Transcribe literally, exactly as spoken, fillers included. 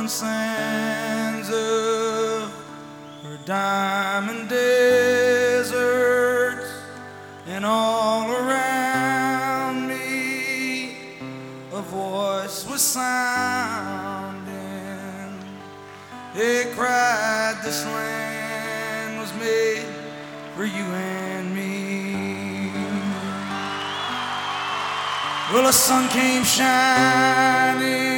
on sands of her diamond deserts, and all around me a voice was sounding. It cried, this land was made for you and me. Well, the sun came shining